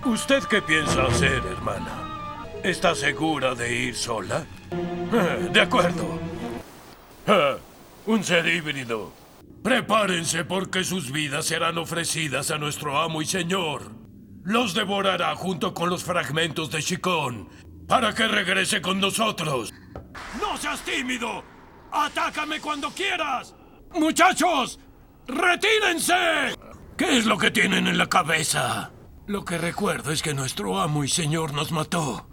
¿Usted qué piensa hacer, hermana? ¿Está segura de ir sola? De acuerdo. Un ser híbrido. Prepárense porque sus vidas serán ofrecidas a nuestro amo y señor. Los devorará junto con los fragmentos de Shikon para que regrese con nosotros. ¡No seas tímido! ¡Atácame cuando quieras! ¡Muchachos! ¡Retírense! ¿Qué es lo que tienen en la cabeza? Lo que recuerdo es que nuestro amo y señor nos mató.